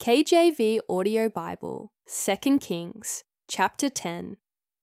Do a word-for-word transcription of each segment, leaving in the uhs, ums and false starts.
K J V Audio Bible, Second Kings, chapter ten.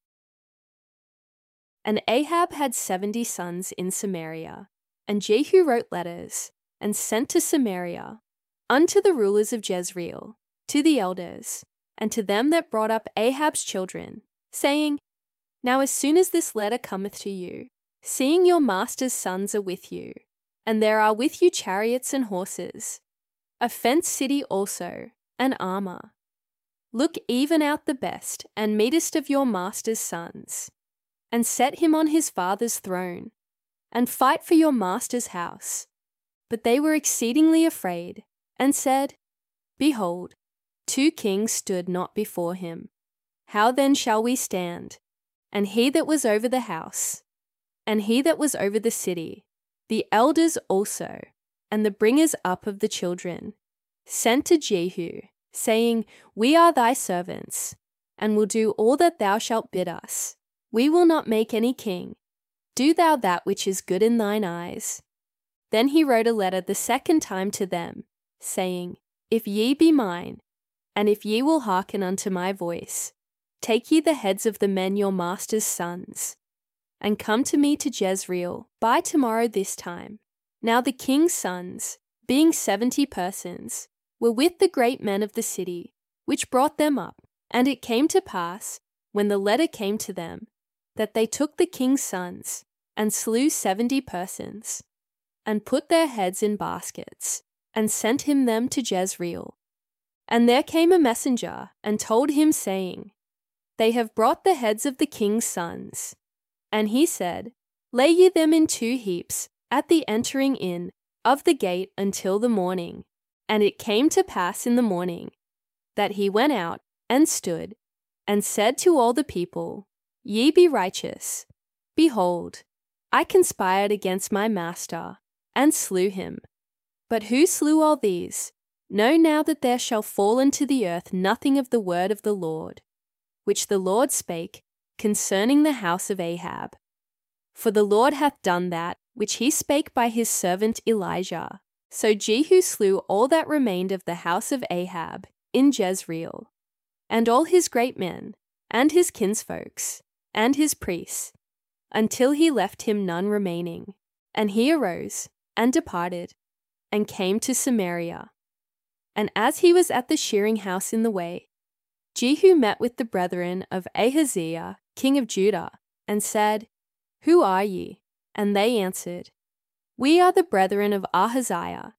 And Ahab had seventy sons in Samaria, and Jehu wrote letters, and sent to Samaria, unto the rulers of Jezreel, to the elders, and to them that brought up Ahab's children, saying, Now as soon as this letter cometh to you, seeing your master's sons are with you, and there are with you chariots and horses, a fenced city also, and armour, look even out the best and meetest of your master's sons, and set him on his father's throne, and fight for your master's house. But they were exceedingly afraid, and said, Behold, two kings stood not before him. How then shall we stand? And he that was over the house, and he that was over the city, the elders also, and the bringers up of the children, sent to Jehu, saying, We are thy servants, and will do all that thou shalt bid us. We will not make any king. Do thou that which is good in thine eyes. Then he wrote a letter the second time to them, saying, If ye be mine, and if ye will hearken unto my voice, take ye the heads of the men your master's sons, and come to me to Jezreel by tomorrow this time. Now the king's sons, being seventy persons, were with the great men of the city, which brought them up. And it came to pass, when the letter came to them, that they took the king's sons, and slew seventy persons, and put their heads in baskets, and sent him them to Jezreel. And there came a messenger, and told him, saying, They have brought the heads of the king's sons. And he said, Lay ye them in two heaps, at the entering in of the gate until the morning. And it came to pass in the morning, that he went out, and stood, and said to all the people, Ye be righteous. Behold, I conspired against my master, and slew him. But who slew all these? Know now that there shall fall into the earth nothing of the word of the Lord, which the Lord spake concerning the house of Ahab. For the Lord hath done that which he spake by his servant Elijah. So Jehu slew all that remained of the house of Ahab in Jezreel, and all his great men, and his kinsfolks, and his priests, until he left him none remaining. And he arose, and departed, and came to Samaria. And as he was at the shearing house in the way, Jehu met with the brethren of Ahaziah, king of Judah, and said, Who are ye? And they answered, We are the brethren of Ahaziah,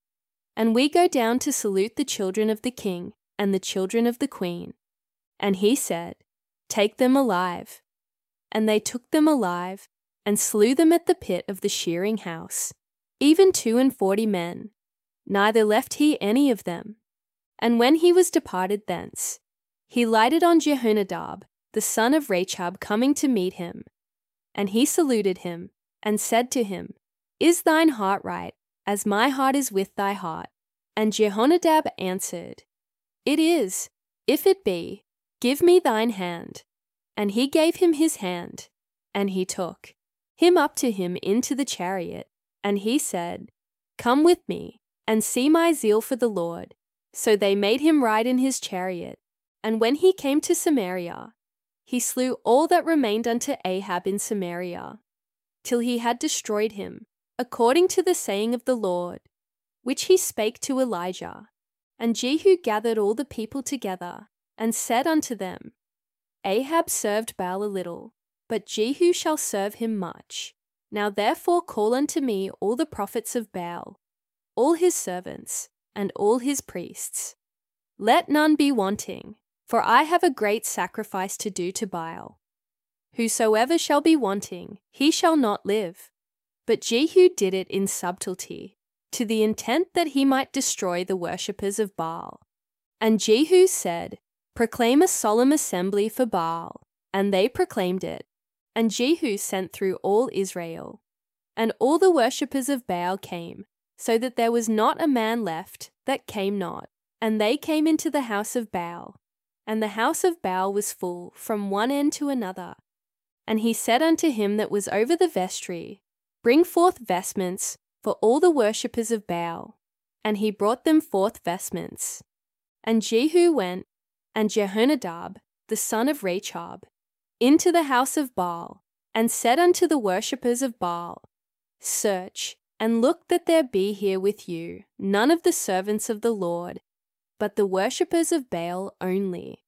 and we go down to salute the children of the king and the children of the queen. And he said, Take them alive. And they took them alive, and slew them at the pit of the shearing house, even two and forty men, neither left he any of them. And when he was departed thence, he lighted on Jehonadab, the son of Rechab, coming to meet him. And he saluted him, and said to him, Is thine heart right, as my heart is with thy heart? And Jehonadab answered, It is. If it be, give me thine hand. And he gave him his hand, and he took him up to him into the chariot. And he said, Come with me, and see my zeal for the Lord. So they made him ride in his chariot. And when he came to Samaria, he slew all that remained unto Ahab in Samaria, till he had destroyed him, according to the saying of the Lord, which he spake to Elijah. And Jehu gathered all the people together, and said unto them, Ahab served Baal a little, but Jehu shall serve him much. Now therefore call unto me all the prophets of Baal, all his servants, and all his priests. Let none be wanting, for I have a great sacrifice to do to Baal. Whosoever shall be wanting, he shall not live. But Jehu did it in subtlety, to the intent that he might destroy the worshippers of Baal. And Jehu said, Proclaim a solemn assembly for Baal. And they proclaimed it. And Jehu sent through all Israel. And all the worshippers of Baal came, so that there was not a man left that came not. And they came into the house of Baal. And the house of Baal was full from one end to another. And he said unto him that was over the vestry, Bring forth vestments for all the worshippers of Baal. And he brought them forth vestments. And Jehu went, and Jehonadab, the son of Rechab, into the house of Baal, and said unto the worshippers of Baal, Search, and look that there be here with you none of the servants of the Lord, but the worshippers of Baal only.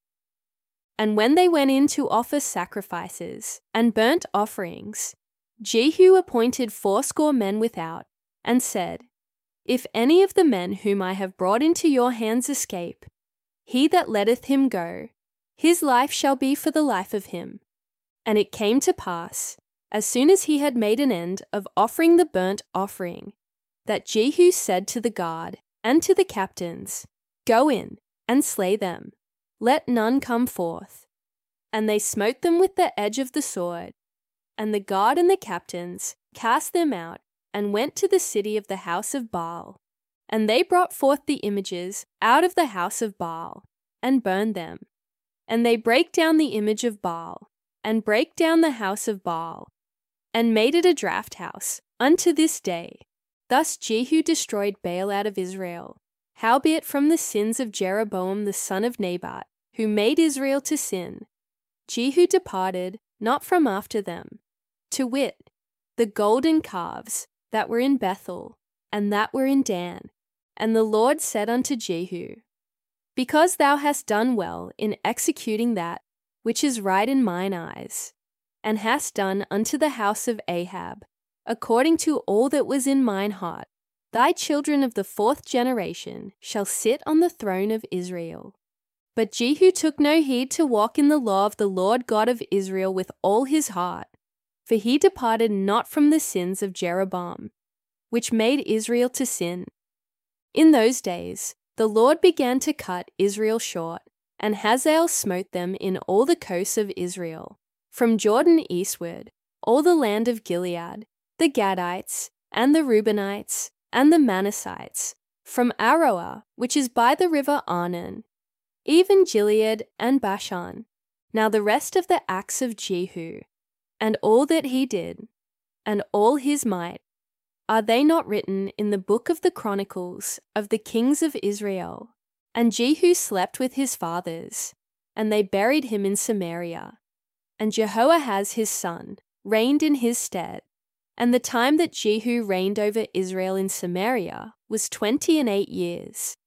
And when they went in to offer sacrifices and burnt offerings, Jehu appointed fourscore men without, and said, If any of the men whom I have brought into your hands escape, he that letteth him go, his life shall be for the life of him. And it came to pass, as soon as he had made an end of offering the burnt offering, that Jehu said to the guard and to the captains, Go in, and slay them, let none come forth. And they smote them with the edge of the sword. And the guard and the captains cast them out, and went to the city of the house of Baal. And they brought forth the images out of the house of Baal, and burned them. And they brake down the image of Baal, and brake down the house of Baal, and made it a draught house unto this day. Thus Jehu destroyed Baal out of Israel, howbeit from the sins of Jeroboam the son of Nebat, who made Israel to sin, Jehu departed not from after them, to wit, the golden calves that were in Bethel, and that were in Dan. And the Lord said unto Jehu, Because thou hast done well in executing that which is right in mine eyes, and hast done unto the house of Ahab, according to all that was in mine heart, thy children of the fourth generation shall sit on the throne of Israel. But Jehu took no heed to walk in the law of the Lord God of Israel with all his heart, for he departed not from the sins of Jeroboam, which made Israel to sin. In those days the Lord began to cut Israel short, and Hazael smote them in all the coasts of Israel, from Jordan eastward, all the land of Gilead, the Gadites, and the Reubenites, and the Manassites, from Aroer, which is by the river Arnon, even Gilead and Bashan. Now the rest of the acts of Jehu, and all that he did, and all his might, are they not written in the book of the Chronicles of the kings of Israel? And Jehu slept with his fathers, and they buried him in Samaria. And Jehoahaz his son reigned in his stead. And the time that Jehu reigned over Israel in Samaria was twenty and eight years.